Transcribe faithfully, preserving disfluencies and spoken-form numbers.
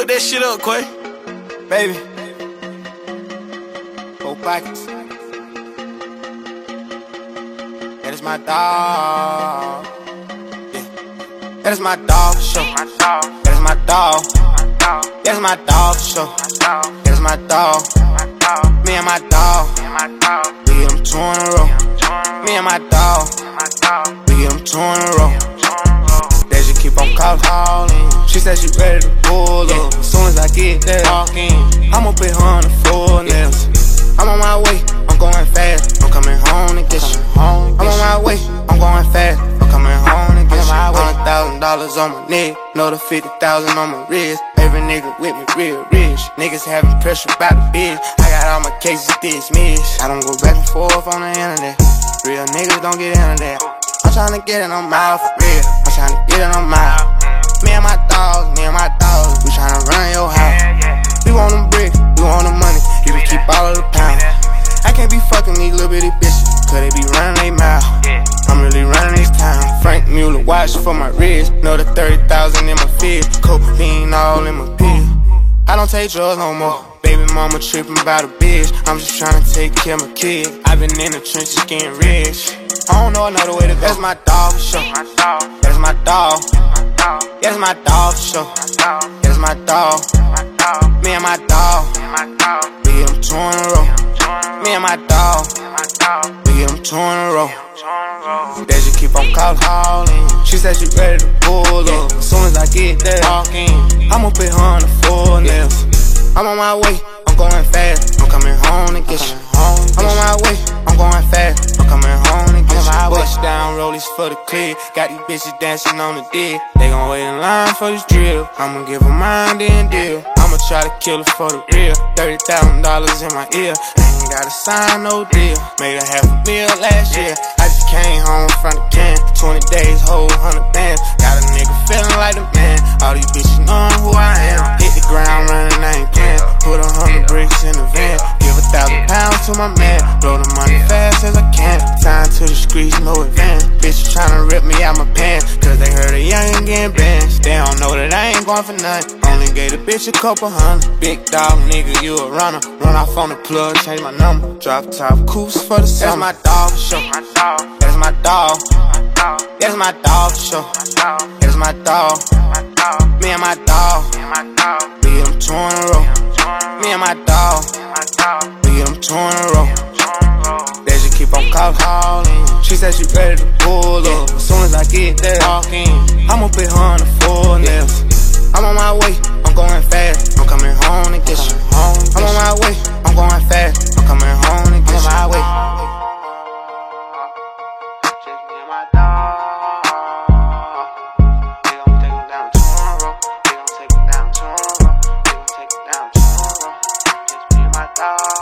Cook that shit up, Quay. Baby. Four pockets. That is my dog. Yeah. That is my dog for sure. That is my dog. That is my dog for sure. That is my dog. Me and my dog. We get them two in a row. Me and my dog. We get them two in a row. They just keep on calling. She said she ready to pull up. As soon as I get there, walking, I'ma put her on the floor nails. I'm on my way, I'm going fast. I'm coming home to get you. I'm on my way, I'm going fast. I'm coming home to get you. Hundred thousand dollars on my neck, another fifty thousand on my wrist. Every nigga with me real rich. Niggas having pressure about the bitch. I got all my cases dismissed. I don't go back and forth on the internet. Real niggas don't get into that. I'm tryna get it on my out for real. I'm tryna get it on my out. Me and my dogs, me and my dogs, we tryna run your house. We want them bricks, we want the money, you can keep all of the pounds. I can't be fucking these little bitty bitches, cause they be running they mouth. I'm really running this town. Frank Mueller watch for my wrist, another thirty thousand in my fist. Cocaine all in my pill. I don't take drugs no more. Baby mama tripping about a bitch. I'm just tryna take care of my kid. I been in the trenches getting rich. I don't know another way to go. That's my dog for sure. That's my dog. That's my dog for sure. That's my dog. Me and my dog. We get them two in a row. Me and my dog. We get them two in a row. They just keep on calling. She said she ready to pull up. As soon as I get there, walking, I'ma put her on the floor nails. I'm on my way, I'm going fast. I'm coming home to get you. I'm on my way, I'm going fast. I'm coming home to get you. Bust down rollies for the clip. Got these bitches dancing on the dick. They gon' wait in line for this drill. I'ma give her mine, then deal. I'ma try to kill her for the real. Thirty thousand dollars in my ear. I ain't gotta sign no deal. Made a half a meal last year. I just came home from the can. Twenty days, whole hundred bands. Got a nigga feeling like a man. All these bitches knowing who I am. Hit the ground running, I ain't playing. Put a hundred bricks in the van. Give a thousand pounds to my man. Blow the money fast as I can. Time to the streets, no advance. Bitches tryna rip me out my pants, cause they heard a youngin' getting banned. They don't know that I ain't going for nothing. Only gave the bitch a couple hundred. Big dog nigga, you a runner. Run off on the plug, change my number. Drop top coops for the summer. That's my dog for sure. That's my dog. That's my dog for sure. That's my dog. Me and my dog. We get them two in a row. Me and my dog. We get them two in a row. They just keep on calling. She said she ready to pull up. As soon as I get there, walking, I'ma put her on the floor nails. I'm on my way, I'm going fast. I'm coming home to get you. I'm on my way, I'm going fast. I'm coming home to get you. I'm on my way. Just me and my dog. They gon' take him down tomorrow. They gon' take him down tomorrow. They gon' take him down tomorrow. Just me and my dog.